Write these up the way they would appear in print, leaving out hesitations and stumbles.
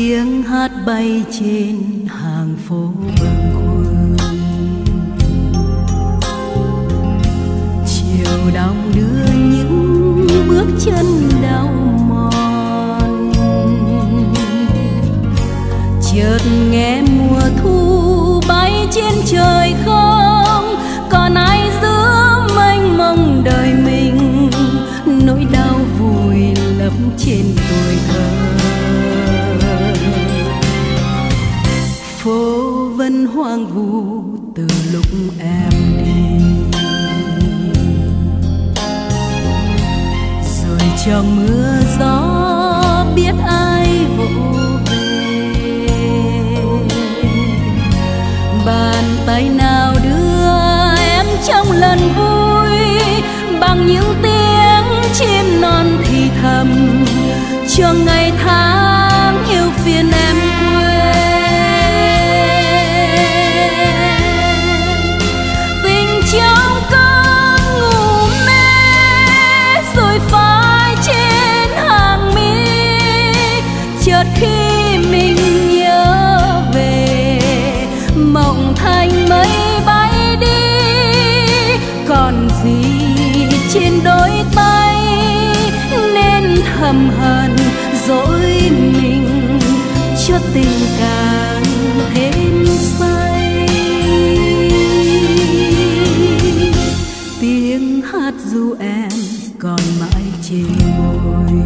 tiếng hát bay trên hàng phố bâng khuâng. Chiều đong đưa những bước chân đau mòn, chợt nghe mùa thu bay trên trời không còn ai giữa mênh mông đời mình. Nỗi đau vùi lấp trên tuổi thơ, phố vẫn hoang vu từ lúc em đi. Rồi trong mưa gió biết ai vỗ về, bàn tay nào đưa em trong lần vui bằng những tiếng chim non thì thầm cho ngày tháng yêu phiền em quên. Tình trong cơn ngủ mê rồi phai trên hàng mi, chợt khi mình nhớ về mộng thành mây bay đi. Còn gì trên đôi tay nên thầm hận dỗi mình cho tình càng thêm say. Tiếng hát ru em còn mãi trên môi,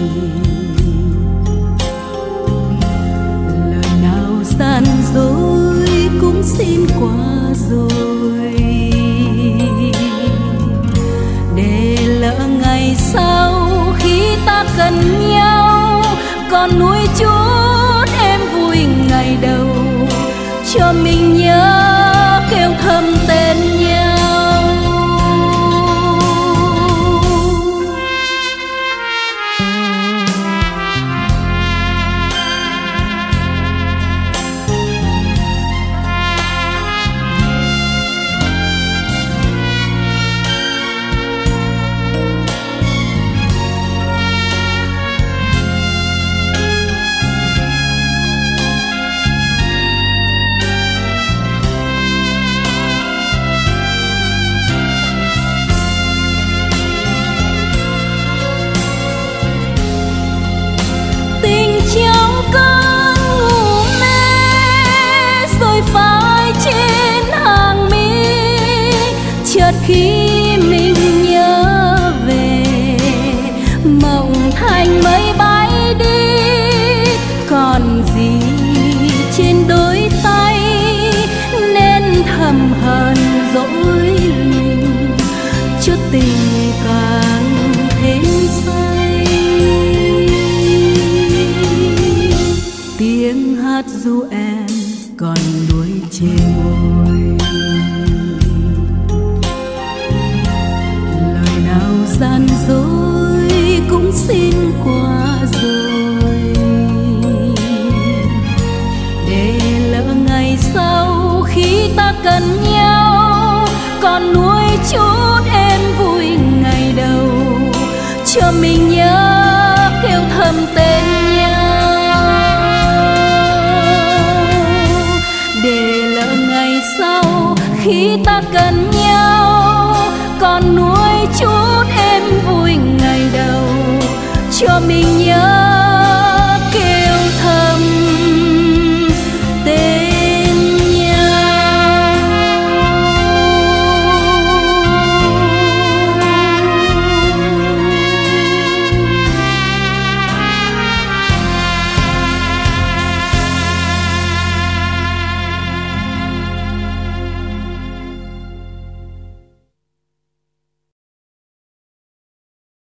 lời nào gian dối cũng xin qua rồi, để lỡ ngày sau khi ta cần nhau còn nuối chút em vui ngày đầu cho mình nhớ kêu thầm tên nhau. Chợt khi mình nhớ về mộng thành mây bay đi, còn gì trên đôi tay nên thầm hờn dỗi mình cho tình càng thêm say. Tiếng hát ru em còn nuối trên môi, gian dối cũng xin qua rồi, để lỡ ngày sau khi ta cần nhau còn nuối chút em vui ngày đầu cho mình nhớ kêu thầm tên nhau. Để lỡ ngày sau khi ta cần nhau còn nuối chút em vui ngày đầu cho mình nhớ